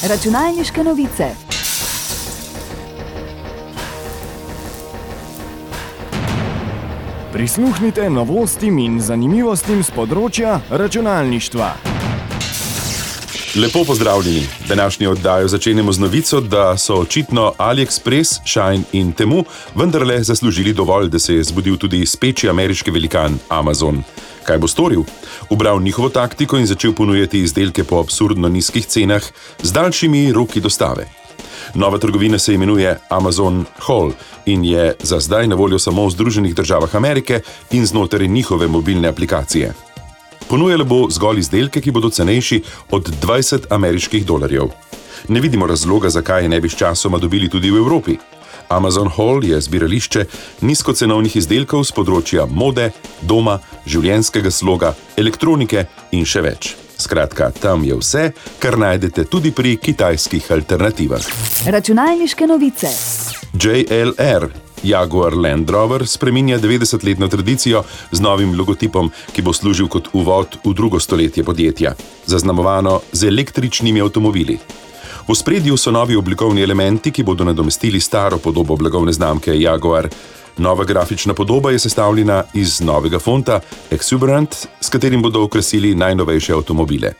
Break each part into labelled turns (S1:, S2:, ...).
S1: Računalniške novice.
S2: Prisluhnite novostim in zanimivostim z področja računalništva.
S3: Lepo pozdravljeni. Današnjo oddajo začenjamo z novico, da so očitno AliExpress, Shein in Temu vendarle zaslužili dovolj, da se je zbudil tudi speči ameriški velikan Amazon. Kaj bo storil? Ubral njihovo taktiko in začel ponujati izdelke po absurdno nizkih cenah z daljšimi roki dostave. Nova trgovina se imenuje Amazon Haul in je za zdaj na voljo samo v Združenih državah Amerike in znotraj njihove mobilne aplikacije. Ponujala bo zgolj izdelke, ki bodo cenejši od $20. Ne vidimo razloga, zakaj je ne bi sčasoma dobili tudi v Evropi. Amazon Haul je zbirališče nizkocenovnih izdelkov z področja mode, doma, življenjskega sloga, elektronike in še več. Skratka, tam je vse, kar najdete tudi pri kitajskih alternativah.
S1: Računalniške novice.
S3: JLR, Jaguar Land Rover, spreminja 90-letno tradicijo z novim logotipom, ki bo služil kot uvod v drugo stoletje podjetja, zaznamovano z električnimi avtomobili. V ospredju so novi oblikovni elementi, ki bodo nadomestili staro podobo blagovne znamke Jaguar. Nova grafična podoba je sestavljena iz novega fonta Exuberant, s katerim bodo okrasili najnovejše avtomobile.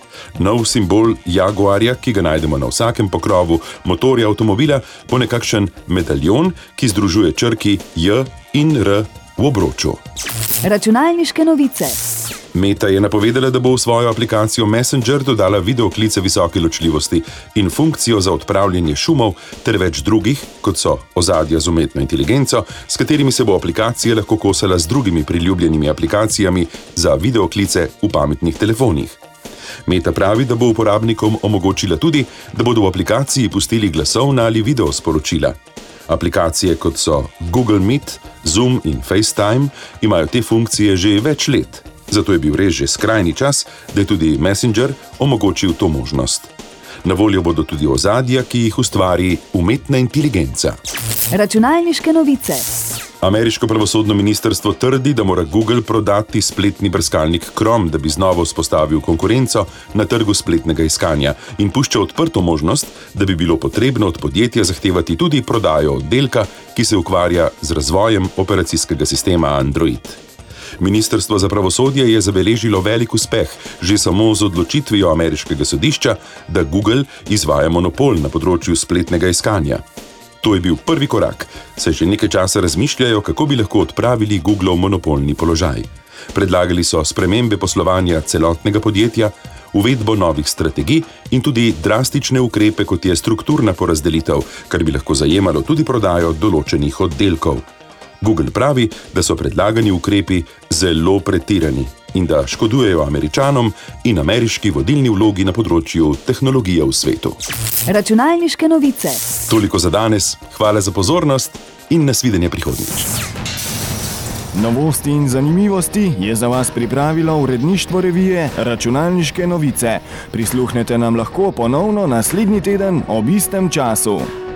S3: Nov simbol Jaguarja, ki ga najdemo na vsakem pokrovu motorja avtomobila, bo nekakšen medaljon, ki združuje črki J in R v obroču.
S1: Računalniške novice.
S3: Meta je napovedala, da bo v svojo aplikacijo Messenger dodala videoklice visoke ločljivosti in funkcijo za odpravljanje šumov ter več drugih, kot so ozadja z umetno inteligenco, s katerimi se bo aplikacija lahko kosala z drugimi priljubljenimi aplikacijami za videoklice v pametnih telefonih. Meta pravi, da bo uporabnikom omogočila tudi, da bodo v aplikaciji pustili glasovna ali video sporočila. Aplikacije, kot so Google Meet, Zoom in FaceTime, imajo te funkcije že več let. Zato je bil res že skrajni čas, da je tudi Messenger omogočil to možnost. Na voljo bodo tudi ozadja, ki jih ustvari umetna inteligenca.
S1: Računalniške novice.
S3: Ameriško pravosodno ministrstvo trdi, da mora Google prodati spletni brskalnik Chrome, da bi znova vzpostavil konkurenco na trgu spletnega iskanja in pušča odprto možnost, da bi bilo potrebno od podjetja zahtevati tudi prodajo oddelka, ki se ukvarja z razvojem operacijskega sistema Android. Ministrstvo za pravosodje je zabeležilo velik uspeh že samo z odločitvijo ameriškega sodišča, da Google izvaja monopol na področju spletnega iskanja. To je bil prvi korak, saj že nekaj časa razmišljajo, kako bi lahko odpravili Googlov monopolni položaj. Predlagali so spremembe poslovanja celotnega podjetja, uvedbo novih strategij in tudi drastične ukrepe, kot je strukturna porazdelitev, kar bi lahko zajemalo tudi prodajo določenih oddelkov. Google pravi, da so predlagani ukrepi zelo pretirani in da škodujejo Američanom in ameriški vodilni vlogi na področju tehnologije v svetu.
S1: Računalniške novice.
S3: Toliko za danes, hvala za pozornost in nasvidenje prihodnjič.
S2: Novosti in zanimivosti je za vas pripravilo uredništvo revije Računalniške novice. Prisluhnete nam lahko ponovno naslednji teden ob istem času.